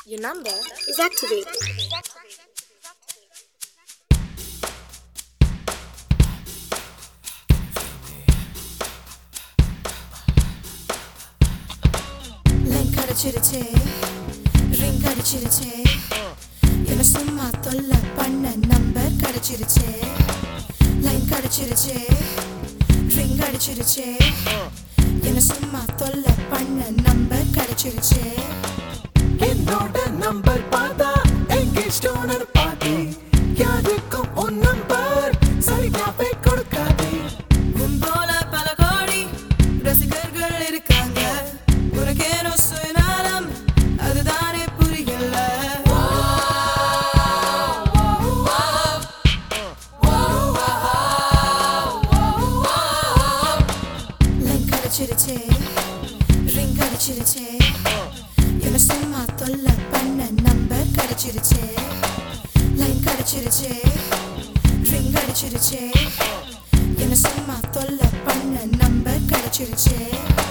Your number is activated. Link அடிச்சிருச்சே ring அடிச்சிருச்சே என்ன சும்மா தொல்லை பண்ண நம்பர் கிடைச்சிருச்சே லைன் கிடைச்சிருச்சே ரிங் அடிச்சிருச்சே என்ன சும்மா தொல்லை பண்ண நம்பர் கிடைச்சிருச்சே என்னோட நம்பர் பார்த்தா எங்கேஜ் ஓனர் பாட்டி யாருக்கும் உன் நம்பர் சரியாவே கொடுக்காதே உன் போல பல கோடி ரசிகர்கள் இருக்காங்க உனக்கேனோ சுயநலம் அதுதானே புரியல லைன் கிடைச்சிருச்சே ரிங் அடிச்சிருச்சே என்ன சும்மா தொல்லை பண்ண நம்பர் கிடைச்சிருச்சே லைன் கிடைச்சிருச்சே ரிங் அடிச்சிருச்சே என்ன சும்மா தொல்லை பண்ண நம்பர் கிடைச்சிருச்சே